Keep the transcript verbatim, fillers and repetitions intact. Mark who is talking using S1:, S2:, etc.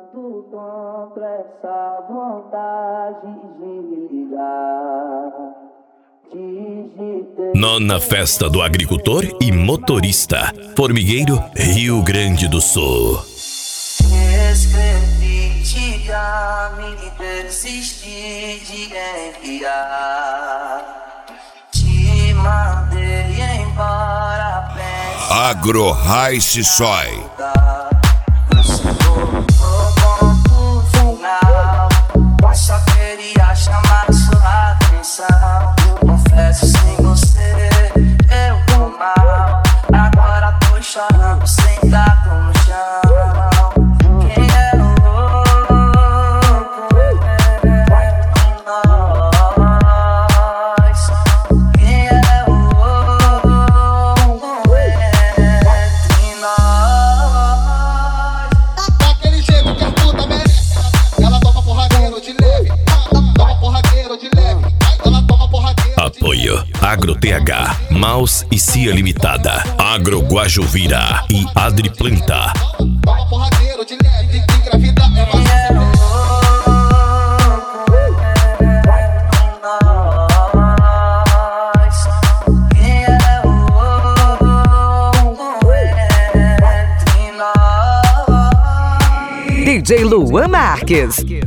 S1: Luto contra essa vontade de ligar. Digitei.
S2: Nona Festa do Agricultor e Motorista, Formigueiro, Rio Grande do Sul.
S1: Escrevi, te amo e persisti de enviar. Te mandei embora, pensa.
S3: Agro Rice Soy.
S1: Só queria chamar sua atenção. Confesso, sem você eu tô mal. Agora tô chorando, sentado no chão. Quem é o louco entre nós? Quem é o louco entre nós?
S4: Daquele jeito que a puta merece. Ela toma porradeiro de leve. Toma porradeiro de leve. Ela toma porradeiro de leve.
S2: Apoio Agro T H, Maus e Cia Limitada, Agro Guajuvira e Adriplanta.
S4: Toma porradeiro de leve. Engravida é
S1: Quem é o louco entre nós? Quem é o louco entre nós?
S5: D J Luan Marques.